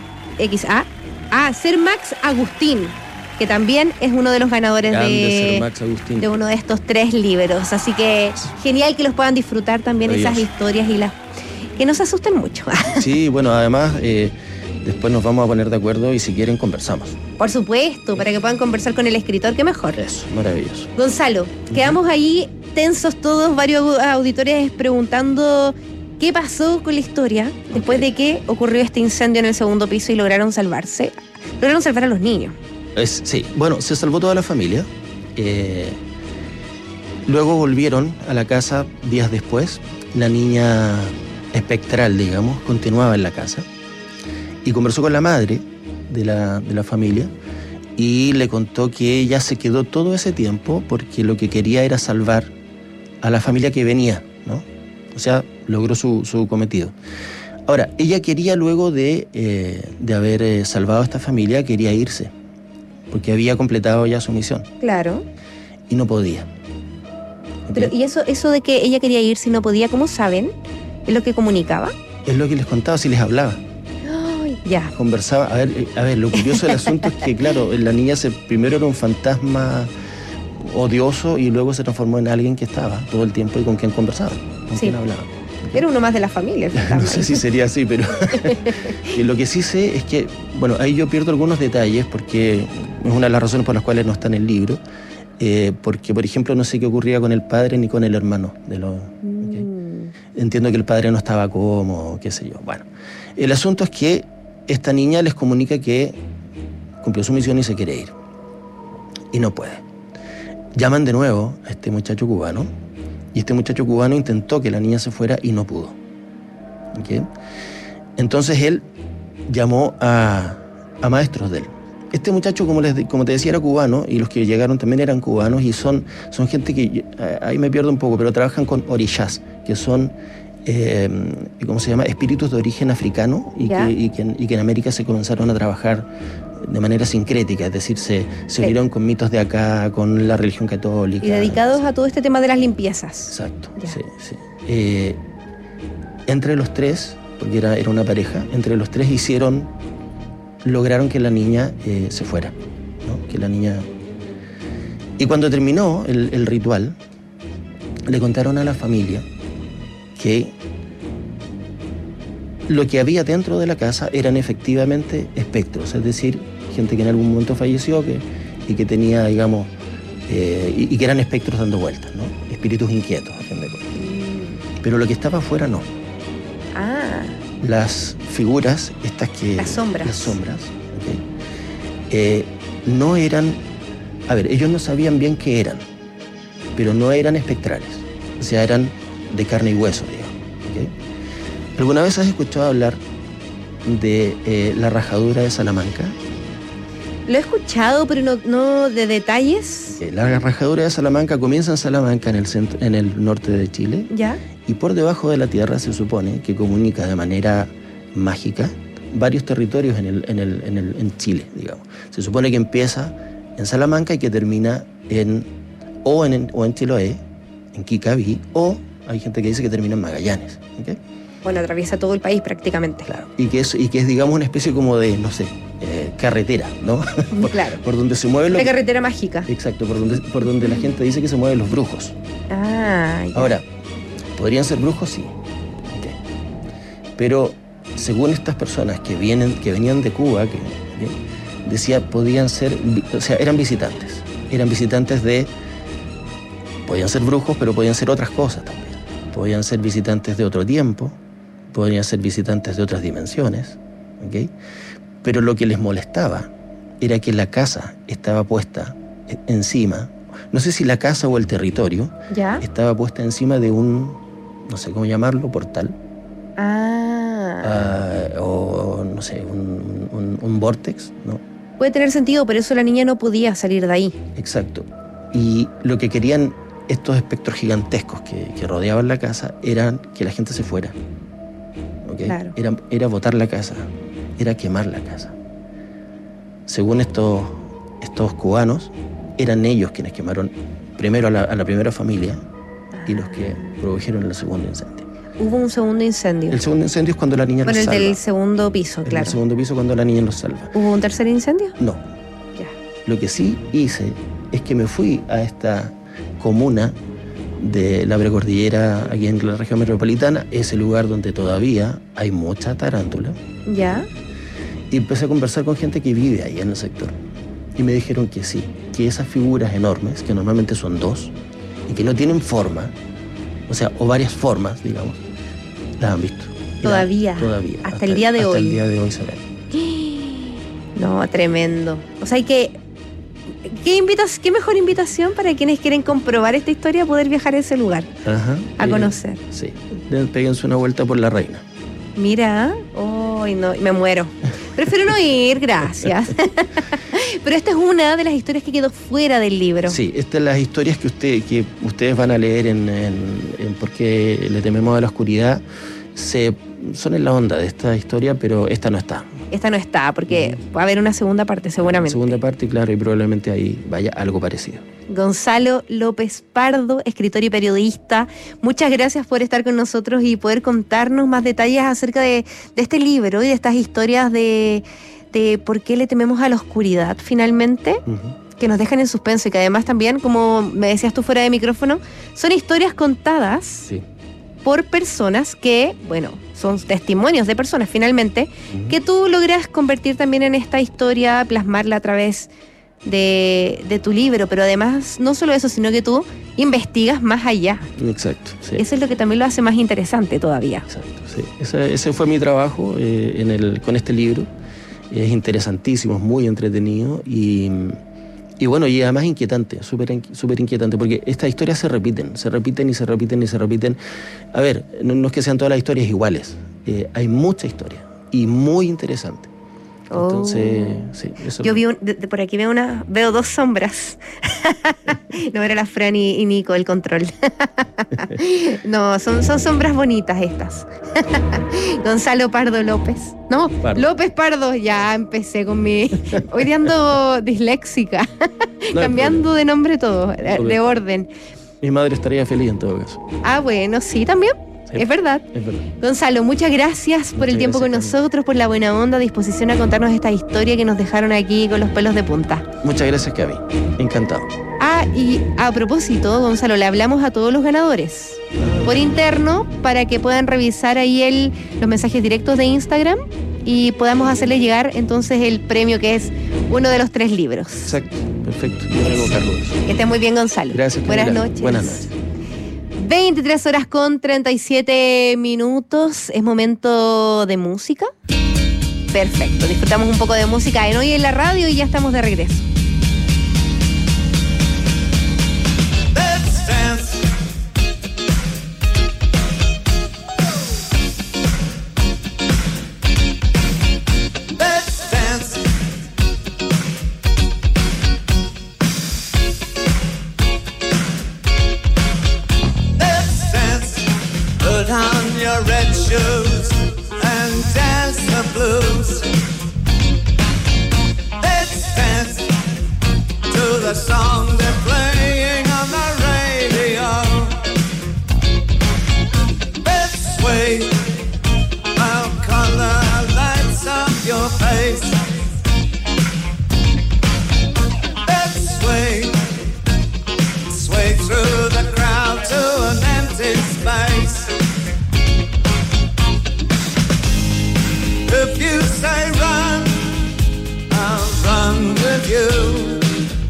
X A. Ah, Sermax Agustín, que también es uno de los ganadores de, Sermax Agustín. de uno de estos tres libros. Así que genial que los puedan disfrutar también esas historias y las que no se asusten mucho. Sí, bueno, además eh, después nos vamos a poner de acuerdo y si quieren conversamos. Por supuesto, para que puedan conversar con el escritor, qué mejor. Eso, maravilloso. Gonzalo, quedamos ahí tensos todos, varios auditores preguntando qué pasó con la historia después de que ocurrió este incendio en el segundo piso y lograron salvarse. Lograron salvar a los niños. Es, sí, bueno, se salvó toda la familia. Eh, luego volvieron a la casa días después. La niña espectral, digamos, continuaba en la casa. Y conversó con la madre de la, de la familia y le contó que ella se quedó todo ese tiempo porque lo que quería era salvar a la familia que venía, ¿no? O sea, logró su, su cometido. Ahora, ella quería luego de, eh, de haber eh, salvado a esta familia, quería irse, porque había completado ya su misión. Claro. Y no podía. Pero, ¿y eso, eso de que ella quería irse y no podía, cómo saben? ¿Es lo que comunicaba? Es lo que les contaba, si les hablaba. Ya. Conversaba, a ver, a ver, lo curioso del asunto es que, claro, la niña se, primero era un fantasma odioso y luego se transformó en alguien que estaba todo el tiempo y con quien conversaba, con sí. quien hablaba. Era uno más de la familia. No sé si sería así, pero y lo que sí sé es que, bueno, ahí yo pierdo algunos detalles porque es una de las razones por las cuales no está en el libro, eh, porque, por ejemplo, no sé qué ocurría con el padre ni con el hermano de los... Mm. ¿Okay? Entiendo que el padre no estaba cómodo, qué sé yo. Bueno, el asunto es que esta niña les comunica que cumplió su misión y se quiere ir. Y no puede. Llaman de nuevo a este muchacho cubano. Y este muchacho cubano intentó que la niña se fuera y no pudo. ¿Okay? Entonces él llamó a, a maestros de él. Este muchacho, como, les, como te decía, era cubano. Y los que llegaron también eran cubanos. Y son, son gente que, ahí me pierdo un poco, pero trabajan con orishas, que son... Eh, ¿cómo se llama? Espíritus de origen africano y que, y, que, y que en América se comenzaron a trabajar de manera sincrética, es decir, se, se unieron con mitos de acá, con la religión católica. Y dedicados a todo este tema de las limpiezas. Exacto, ya. sí, sí. Eh, entre los tres, porque era, era una pareja, entre los tres hicieron, lograron que la niña eh, se fuera, ¿no? Que la niña... Y cuando terminó el, el ritual, le contaron a la familia que lo que había dentro de la casa eran efectivamente espectros, es decir, gente que en algún momento falleció que, y que tenía, digamos, eh, y, y que eran espectros dando vueltas, ¿no? Espíritus inquietos, a fin de cuentas. Pero lo que estaba afuera no. Ah. Las figuras, estas que... Las sombras. Las sombras, ¿okay? eh, no eran... A ver, ellos no sabían bien qué eran. pero no eran espectrales, o sea, eran de carne y hueso, digamos. ¿Okay? ¿Alguna vez has escuchado hablar de eh, la rajadura de Salamanca? Lo he escuchado, pero no, no de detalles. Eh, la rajadura de Salamanca comienza en Salamanca, en el, centro, en el norte de Chile. ¿Ya? Y por debajo de la tierra se supone que comunica de manera mágica varios territorios en, el, en, el, en, el, en Chile, digamos. Se supone que empieza en Salamanca y que termina en o en, o en Chiloé, en Kikaví, o hay gente que dice que termina en Magallanes. ¿Okay? Bueno, atraviesa todo el país prácticamente. Claro. Y que es, y que es digamos, una especie como de, no sé, eh, carretera, ¿no? por, claro. Por donde se mueven los... La carretera mágica. Exacto, por donde, por donde la gente dice que se mueven los brujos. Ah, ya. Ahora, ¿podrían ser brujos? Sí. Okay. Pero según estas personas que, vienen, que venían de Cuba, que ¿okay? decía, podían ser, o sea, eran visitantes. Eran visitantes de... Podían ser brujos, pero podían ser otras cosas también. Podían ser visitantes de otro tiempo, podían ser visitantes de otras dimensiones, ¿okay? Pero lo que les molestaba era que la casa estaba puesta encima, no sé si la casa o el territorio, ¿ya? Estaba puesta encima de un, no sé cómo llamarlo, portal. Ah. Uh, o, no sé, un, un, un vórtex, ¿no? Puede tener sentido, pero eso la niña no podía salir de ahí. Exacto. Y lo que querían estos espectros gigantescos que, que rodeaban la casa eran que la gente se fuera. ¿Okay? Claro. Era, era botar la casa, era quemar la casa. Según estos, estos cubanos, eran ellos quienes quemaron primero a la, a la primera familia y los que produjeron el segundo incendio. Hubo un segundo incendio. El segundo incendio es cuando la niña bueno, los salva. Bueno, el del segundo piso, en claro. El segundo piso cuando la niña los salva. ¿Hubo un tercer incendio? No. Ya. Lo que sí hice es que me fui a esta comuna de la precordillera aquí en la región metropolitana, ese lugar donde todavía hay mucha tarántula. Ya. Y empecé a conversar con gente que vive ahí en el sector. Y me dijeron que sí, que esas figuras enormes, que normalmente son dos, y que no tienen forma, o sea, o varias formas, digamos, las han visto. Todavía. La, todavía. Hasta, hasta el día de hasta hoy. Hasta el día de hoy se ven. No, tremendo. O sea, hay que... ¿Qué, invitas, ¿Qué mejor invitación para quienes quieren comprobar esta historia, poder viajar a ese lugar? Ajá. A eh, conocer. Sí. Péguense una vuelta por La Reina. Mira, oh, no, me muero. Prefiero no ir, gracias. Pero esta es una de las historias que quedó fuera del libro. Sí, estas son las historias que, usted, que ustedes van a leer en, en, en Por qué le tememos a la oscuridad. Se, son en la onda de esta historia, pero esta no está. Esta no está, porque va a haber una segunda parte seguramente. Segunda parte, claro, y probablemente ahí vaya algo parecido. Gonzalo López Pardo, escritor y periodista, muchas gracias por estar con nosotros y poder contarnos más detalles acerca de, de este libro y de estas historias de, de por qué le tememos a la oscuridad finalmente, uh-huh. que nos dejan en suspenso y que además también, como me decías tú fuera de micrófono, son historias contadas sí. por personas que, bueno, son testimonios de personas finalmente, uh-huh. que tú logras convertir también en esta historia, plasmarla a través de, de tu libro, pero además no solo eso, sino que tú investigas más allá. Exacto, sí. Eso es lo que también lo hace más interesante todavía. Exacto, sí. Ese, ese fue mi trabajo eh, en el, con este libro. Es interesantísimo, es muy entretenido y... Y bueno, y además inquietante, súper súper inquietante, porque estas historias se repiten, se repiten y se repiten y se repiten. A ver, no, no es que sean todas las historias iguales, eh, hay mucha historia y muy interesante. Entonces, oh. sí, eso. Yo vi un, de, de por aquí veo una, veo dos sombras. No era la Fran y, y Nico el control. No, son, son sombras bonitas estas. Gonzalo Pardo López. No, Pardo. López Pardo, ya empecé con mi... Hoy día ando disléxica. No, cambiando de nombre todo, de, de orden. Mi madre estaría feliz en todo caso. Ah, bueno, sí, también. Sí, es verdad. Es verdad. Gonzalo, muchas gracias muchas por el tiempo con nosotros, por la buena onda, disposición a contarnos esta historia que nos dejaron aquí con los pelos de punta. Muchas gracias, Gaby. Encantado. Ah, y a propósito, Gonzalo, le hablamos a todos los ganadores por interno para que puedan revisar ahí el, los mensajes directos de Instagram y podamos hacerle llegar entonces el premio que es uno de los tres libros. Exacto, perfecto. Yo me hago cargo de eso. Que esté muy bien, Gonzalo. Gracias. Buenas noches. Buenas noches. veintitrés horas con treinta y siete minutos. Es momento de música. Perfecto. Disfrutamos un poco de música en Hoy en la Radio y ya estamos de regreso. Let's Put on your red shoes and dance the blues. Let's dance to the song they're playing on the radio. Let's sway, our color lights up your face. Let's sway, sway through the crowd to an empty space. If you say run, I'll run with you.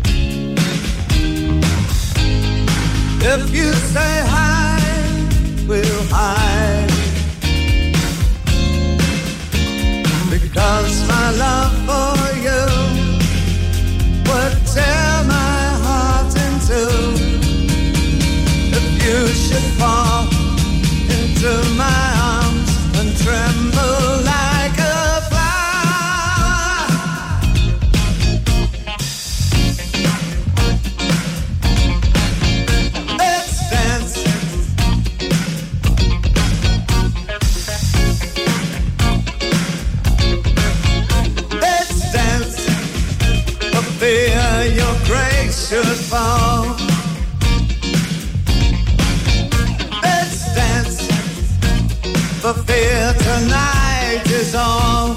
If you say hide, we'll hide. Because my love for you would tear my heart in two. If you should fall into my arms and tremble like a flower, let's dance. Let's dance for fear your grace should fall. Let's dance for fear tonight is all.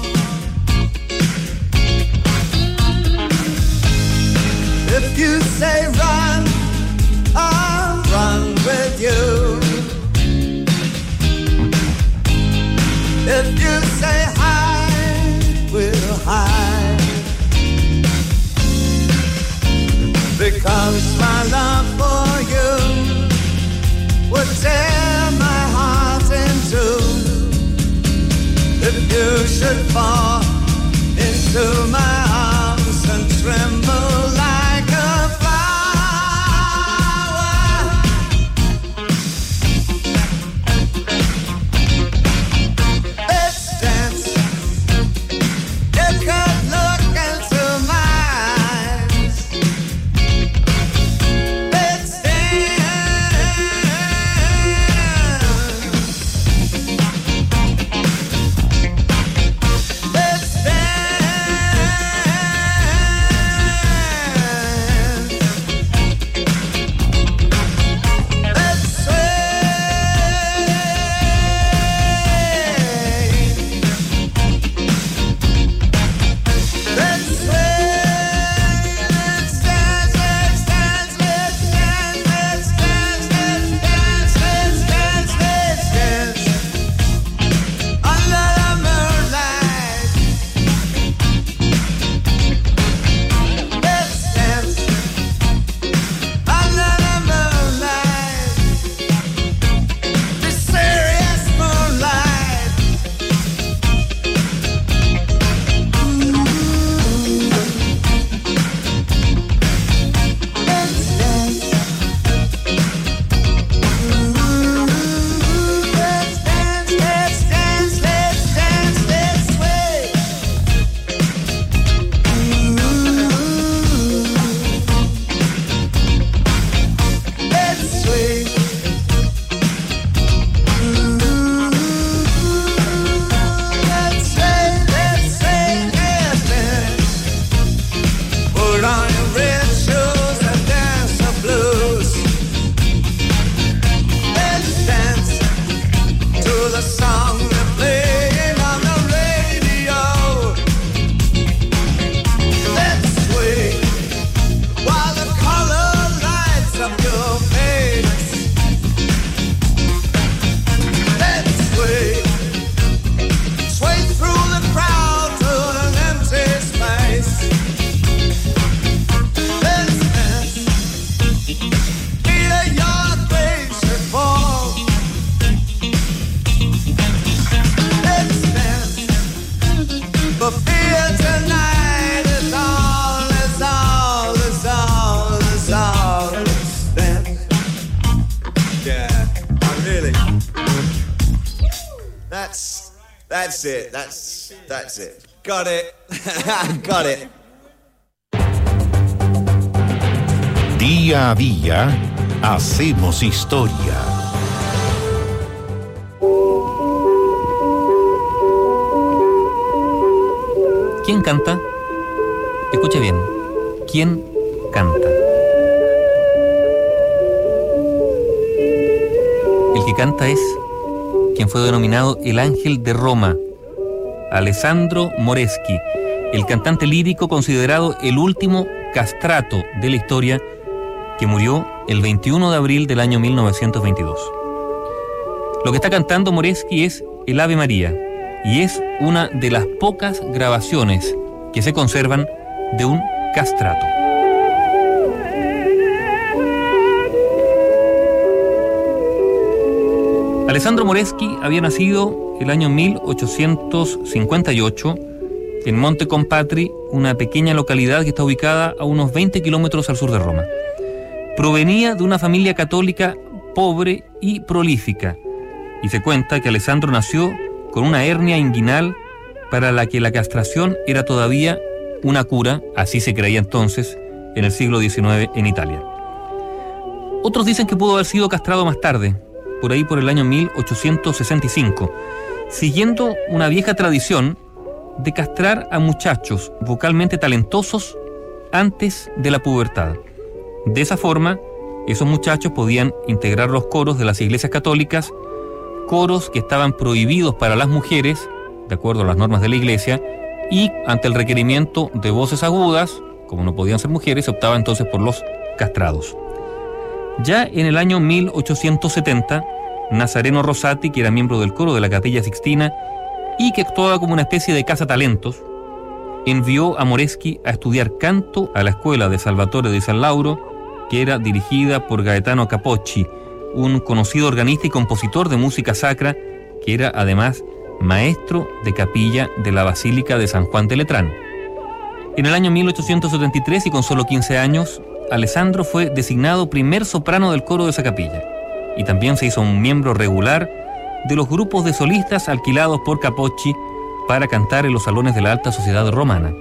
If you say run, I'll run with you. If you say hide, we'll hide. Because my love for you would tear my heart in two. If you should fall into my arms and tremble like a flower, let's dance. You could look into my eyes. Let's dance. Let's That's that's it. That's that's it. Got it. Got it. Día a día hacemos historia. ¿Quién canta? Escuche bien. ¿Quién canta? El que canta es quien fue denominado el Ángel de Roma, Alessandro Moreschi, el cantante lírico considerado el último castrato de la historia, que murió el veintiuno de abril del año mil novecientos veintidós. Lo que está cantando Moreschi es el Ave María, y es una de las pocas grabaciones que se conservan de un castrato. Alessandro Moreschi había nacido el año mil ochocientos cincuenta y ocho en Monte Compatri, una pequeña localidad que está ubicada a unos veinte kilómetros al sur de Roma. Provenía de una familia católica pobre y prolífica, y se cuenta que Alessandro nació con una hernia inguinal para la que la castración era todavía una cura, así se creía entonces, en el siglo diecinueve en Italia. Otros dicen que pudo haber sido castrado más tarde, por ahí por el año mil ochocientos sesenta y cinco, siguiendo una vieja tradición de castrar a muchachos vocalmente talentosos antes de la pubertad. De esa forma, esos muchachos podían integrar los coros de las iglesias católicas, coros que estaban prohibidos para las mujeres, de acuerdo a las normas de la iglesia, y ante el requerimiento de voces agudas, como no podían ser mujeres, se optaba entonces por los castrados. Ya en el año mil ochocientos setenta, Nazareno Rosati, que era miembro del coro de la Capilla Sixtina y que actuaba como una especie de cazatalentos, envió a Moreschi a estudiar canto a la escuela de Salvatore di San Lauro, que era dirigida por Gaetano Capocci, un conocido organista y compositor de música sacra, que era además maestro de capilla de la Basílica de San Juan de Letrán. En el año mil ochocientos setenta y tres, y con solo quince años, Alessandro fue designado primer soprano del coro de esa capilla, y también se hizo un miembro regular de los grupos de solistas alquilados por Capocci para cantar en los salones de la alta sociedad romana.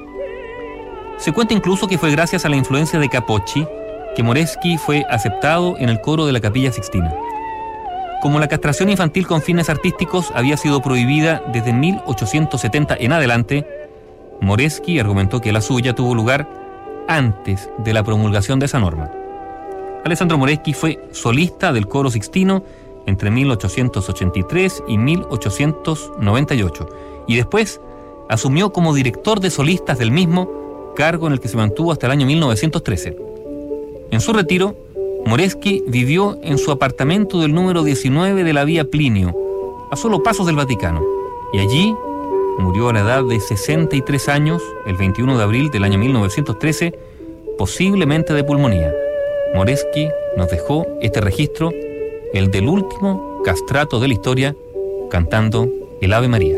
Se cuenta incluso que fue gracias a la influencia de Capocci que Moreschi fue aceptado en el coro de la Capilla Sixtina. Como la castración infantil con fines artísticos había sido prohibida desde mil ochocientos setenta en adelante, Moreschi argumentó que la suya tuvo lugar antes de la promulgación de esa norma. Alessandro Moreschi fue solista del coro sixtino entre mil ochocientos ochenta y tres y mil ochocientos noventa y ocho, y después asumió como director de solistas del mismo, cargo en el que se mantuvo hasta el año mil novecientos trece. En su retiro, Moreschi vivió en su apartamento del número diecinueve de la Vía Plinio, a solo pasos del Vaticano, y allí murió a la edad de sesenta y tres años, el veintiuno de abril del año mil novecientos trece, posiblemente de pulmonía. Moreschi nos dejó este registro, el del último castrato de la historia, cantando el Ave María.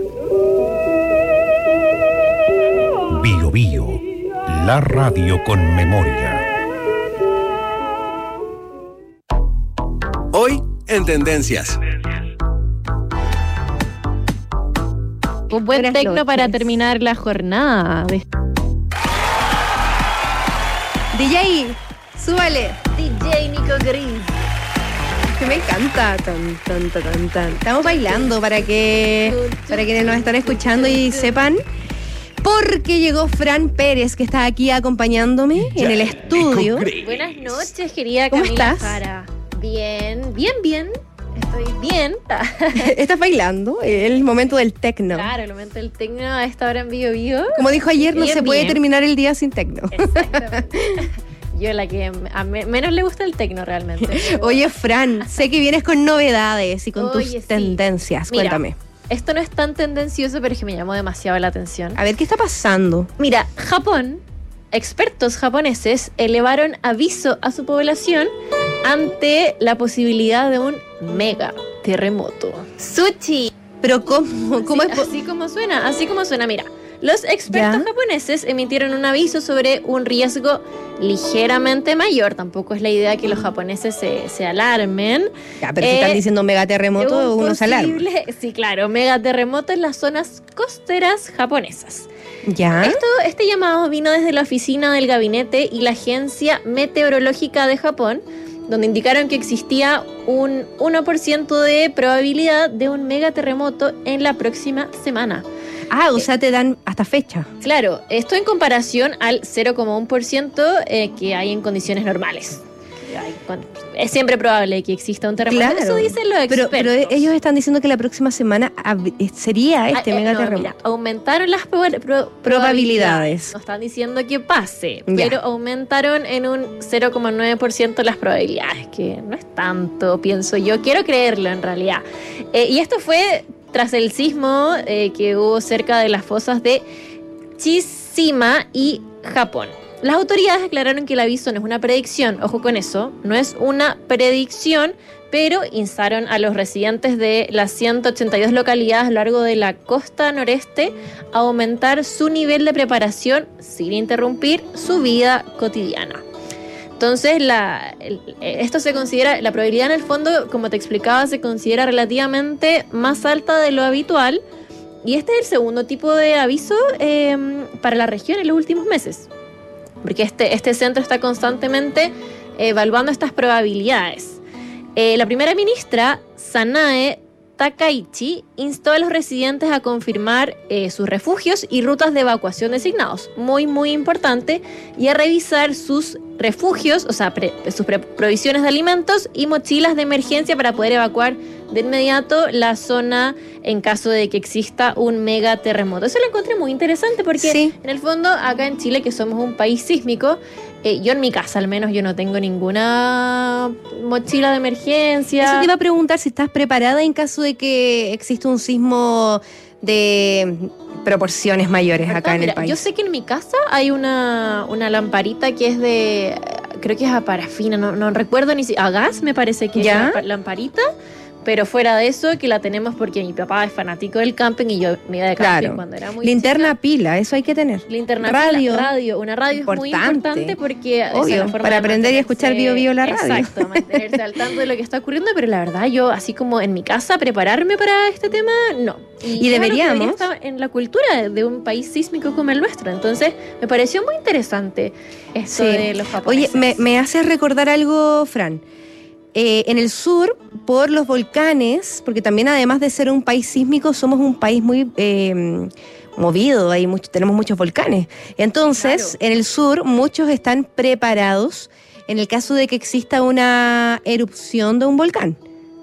Bio Bio, la radio con memoria. Hoy en Tendencias. Un buen Buenas tecno noches. para terminar la jornada. De... D J, súbale. D J Nico Gris. Que me encanta. Tan, tan, tan, tan, tan. Estamos bailando para que para quienes nos están escuchando y sepan. Porque llegó Fran Pérez, que está aquí acompañándome en el estudio. Buenas noches, querida ¿Cómo Camila estás? Jara. Bien, bien, bien. Estoy bien. Estás bailando, el momento del tecno. Claro, el momento del tecno a esta hora en Bio Bio. Como dijo ayer, no Bien, se puede bien. terminar el día sin tecno. Yo la que a me- menos le gusta el tecno realmente. Oye, Fran, sé que vienes con novedades y con Oye, tus sí. tendencias. Mira, Cuéntame. Esto no es tan tendencioso, pero es que me llamó demasiado la atención. A ver, ¿qué está pasando? Mira, Japón, expertos japoneses elevaron aviso a su población ante la posibilidad de un mega terremoto. Sushi. Pero ¿cómo? ¿Cómo Sí, es po- así como suena, así como suena, mira. Los expertos ¿Ya? japoneses emitieron un aviso sobre un riesgo ligeramente mayor. Tampoco es la idea que los japoneses se, se alarmen. Ya, pero si están diciendo megaterremoto, de un uno se alarma. posible- Sí, claro, megaterremoto en las zonas costeras japonesas. Ya. Esto, este llamado vino desde la oficina del gabinete y la Agencia Meteorológica de Japón, donde indicaron que existía un uno por ciento de probabilidad de un megaterremoto en la próxima semana. Ah, o sea, te dan hasta fecha. Claro, esto en comparación al cero coma uno por ciento eh, que hay en condiciones normales. Hay, es siempre probable que exista un terremoto. Claro. Eso dicen los expertos. Pero, pero ellos están diciendo que la próxima semana hab- sería este ah, eh, mega no, terremoto. Mira, aumentaron las pro- pro- probabilidades. No están diciendo que pase, Ya. pero aumentaron en un cero coma nueve por ciento las probabilidades, que no es tanto, pienso yo. Quiero creerlo en realidad. Eh, y esto fue tras el sismo eh, que hubo cerca de las fosas de Tsushima y Japón. Las autoridades aclararon que el aviso no es una predicción, ojo con eso, no es una predicción, pero instaron a los residentes de las ciento ochenta y dos localidades a lo largo de la costa noreste a aumentar su nivel de preparación sin interrumpir su vida cotidiana. Entonces, la, el, esto se considera, la probabilidad en el fondo, como te explicaba, se considera relativamente más alta de lo habitual, y este es el segundo tipo de aviso eh, para la región en los últimos meses. Porque este, este centro está constantemente evaluando estas probabilidades. Eh, la primera ministra, Sanae Takaichi, instó a los residentes a confirmar eh, sus refugios y rutas de evacuación designados, muy muy importante, y a revisar sus refugios, o sea, pre, sus pre, provisiones de alimentos y mochilas de emergencia para poder evacuar de inmediato la zona en caso de que exista un mega terremoto. Eso lo encontré muy interesante porque sí. En el fondo acá en Chile, que somos un país sísmico, eh, yo en mi casa al menos yo no tengo ninguna mochila de emergencia. Eso te iba a preguntar si estás preparada en caso de que exista un sismo de proporciones mayores acá ah, en mira, el país. Yo sé que en mi casa hay una, una lamparita que es de, creo que es a parafina, no, no recuerdo ni si, a gas me parece que ¿Ya? es la lamparita. Pero fuera de eso, que la tenemos porque mi papá es fanático del camping y yo me iba de camping claro. cuando era muy Linterna chica. Pila, eso hay que tener. Linterna radio. pila, radio. Una radio importante. Es muy importante porque... Obvio, esa es la forma para aprender y escuchar Bio Bio la radio. Exacto, mantenerse al tanto de lo que está ocurriendo, pero la verdad yo, así como en mi casa, prepararme para este tema, no. Y, y deberíamos... Debería estar en la cultura de un país sísmico como el nuestro. Entonces, me pareció muy interesante esto sí. de los japoneses. Oye, me, me hace recordar algo, Fran. Eh, en el sur, por los volcanes, porque también además de ser un país sísmico, somos un país muy eh, movido, hay mucho, tenemos muchos volcanes. Entonces, claro. En el sur, muchos están preparados en el caso de que exista una erupción de un volcán.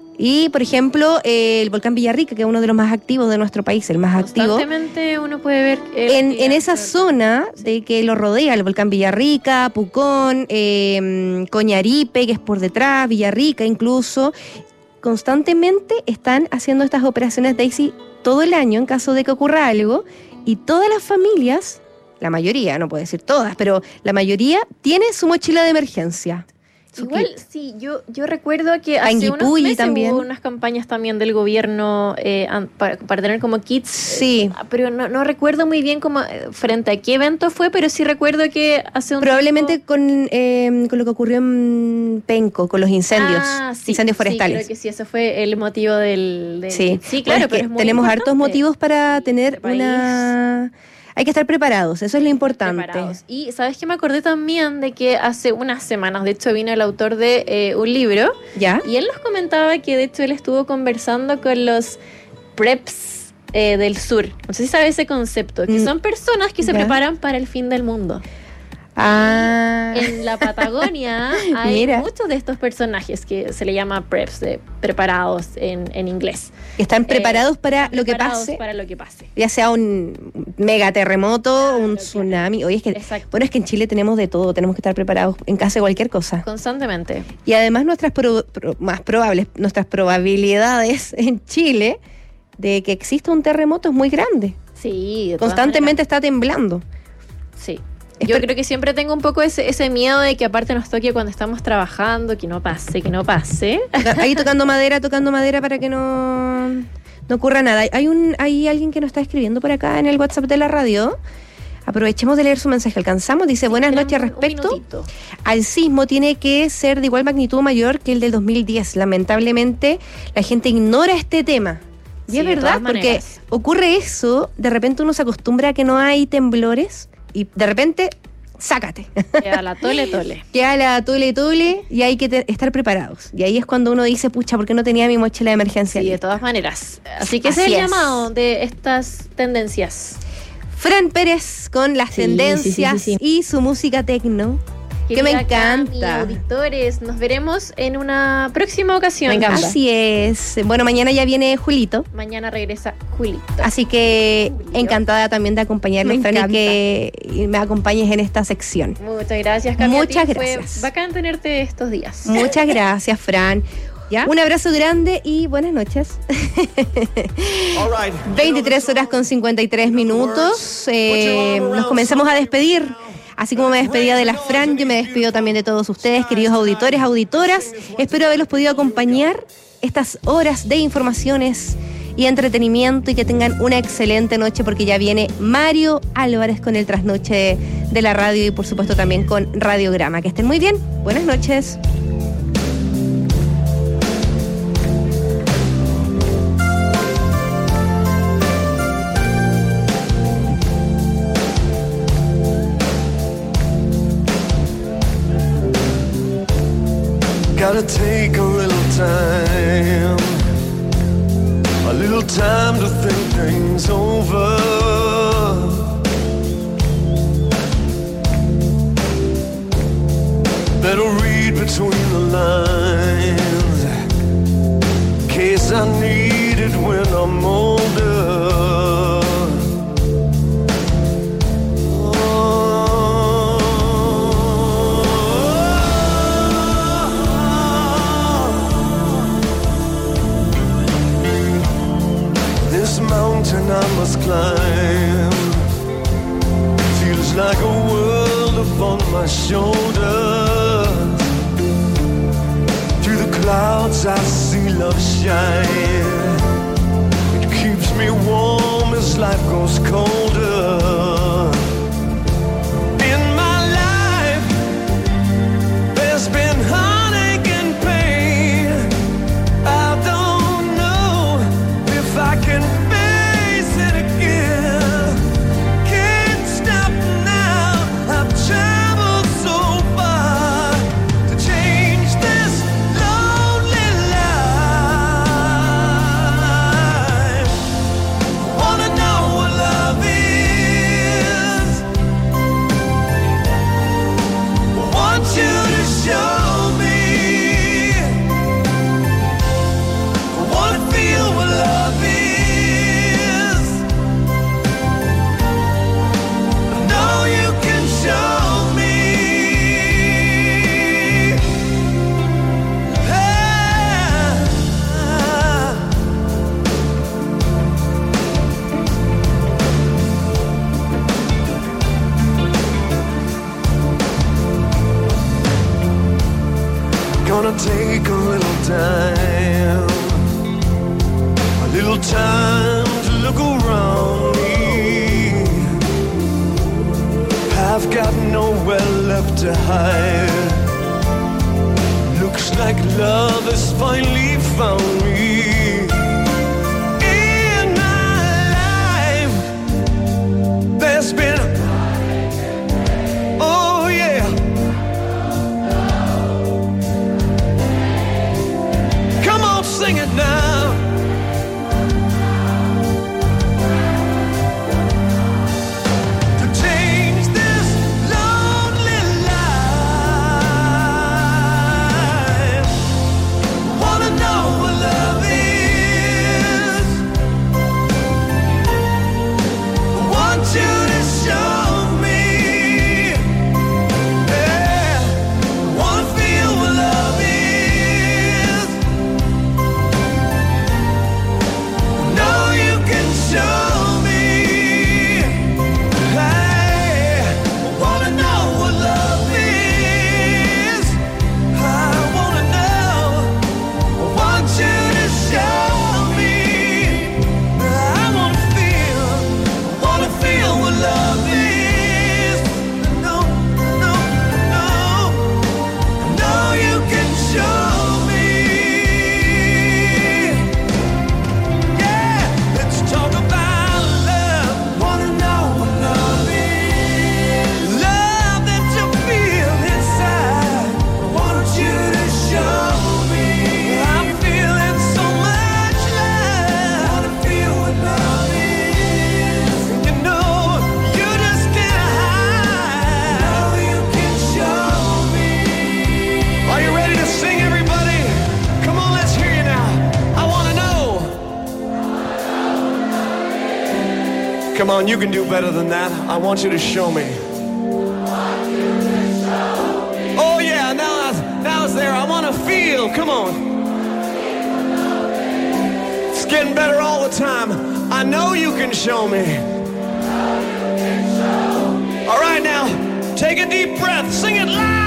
Y, por ejemplo, eh, el volcán Villarrica, que es uno de los más activos de nuestro país, el más activo. Constantemente uno puede ver... En, en esa zona de que lo rodea, el volcán Villarrica, Pucón, eh, Coñaripe, que es por detrás, Villarrica incluso, constantemente están haciendo estas operaciones Daisy todo el año en caso de que ocurra algo, y todas las familias, la mayoría, no puedo decir todas, pero la mayoría tiene su mochila de emergencia. Igual, sí, yo, yo recuerdo que hace unos meses también. Hubo unas campañas también del gobierno eh, para, para tener como kits. Sí. Eh, pero no, no recuerdo muy bien cómo, frente a qué evento fue, pero sí recuerdo que hace un Probablemente tiempo... con, eh, con lo que ocurrió en Penco, con los incendios, ah, sí, incendios forestales. Sí, creo que sí, eso fue el motivo del... del... Sí. sí, claro, bueno, pero es muy tenemos importante. hartos motivos para tener una... Hay que estar preparados, eso es lo importante. Preparados. Y ¿sabes qué? Me acordé también de que hace unas semanas, de hecho, vino el autor de eh, un libro. ¿Ya? Y él nos comentaba que, de hecho, él estuvo conversando con los preps eh, del sur. No sé si sabes ese concepto, que mm. son personas que se ¿Ya? preparan para el fin del mundo. Ah. En la Patagonia hay Mira. muchos de estos personajes que se le llama preps, de preparados en, en inglés. Están preparados eh, para están lo que preparados pase. para lo que pase. Ya sea un mega terremoto, claro, un tsunami. Oye, es que, bueno, es que en Chile tenemos de todo, tenemos que estar preparados en caso de cualquier cosa. Constantemente. Y además nuestras pro, pro, más probables, nuestras probabilidades en Chile de que exista un terremoto es muy grande. Sí. Constantemente está temblando. Sí. Yo creo que siempre tengo un poco ese, ese miedo de que aparte nos toque cuando estamos trabajando, que no pase, que no pase. Ahí tocando madera, tocando madera para que no, no ocurra nada. Hay un hay alguien que nos está escribiendo por acá en el WhatsApp de la radio. Aprovechemos de leer su mensaje. Alcanzamos, dice, sí, buenas noches, respecto al sismo tiene que ser de igual magnitud o mayor que el del dos mil diez. Lamentablemente la gente ignora este tema. Y sí, es verdad, porque ocurre eso, de repente uno se acostumbra a que no hay temblores y de repente sácate. Queda la tole tole. Queda la tole tole y hay que te- estar preparados. Y ahí es cuando uno dice, pucha, ¿por qué no tenía mi mochila de emergencia? Sí, de todas maneras. Así que ese Así es el es. llamado de estas tendencias. Fran Pérez con las Sí, tendencias sí, sí, sí, y su música tecno, que me Querida Cami, encanta. auditores, nos veremos en una próxima ocasión. Así es. Bueno, mañana ya viene Julito. Mañana regresa Julito. Así que encantada también de acompañarme, Me Fran, y encanta. que y me acompañes en esta sección. Muchas gracias, Cami. a ti. Muchas Fue gracias. bacán tenerte estos días. Muchas gracias, Fran. Un abrazo grande y buenas noches. veintitrés horas con cincuenta y tres minutos. Eh, nos comenzamos a despedir. Así como me despedía de la Fran, yo me despido también de todos ustedes, queridos auditores, auditoras. Espero haberlos podido acompañar estas horas de informaciones y entretenimiento y que tengan una excelente noche porque ya viene Mario Álvarez con el trasnoche de la radio y por supuesto también con Radiograma. Que estén muy bien. Buenas noches. Gotta take a little time, a little time to think things over. Better read between the lines, in case I need it when I'm older. Mountain I must climb feels like a world upon my shoulders. Through the clouds I see love shine. It keeps me warm as life goes colder. In my life there's been heartache and pain. I don't know if I can gonna take a little time, a little time to look around me. I've got nowhere left to hide. Looks like love has finally found me. In my life, there's been, oh yeah. Sing it now. To change this lonely life, wanna know what love is. Come on, you can do better than that. I want you to show me. Oh yeah, now it's, now it's there. I want to feel. Come on. It's getting better all the time. I know you can show me. All right, now take a deep breath. Sing it loud.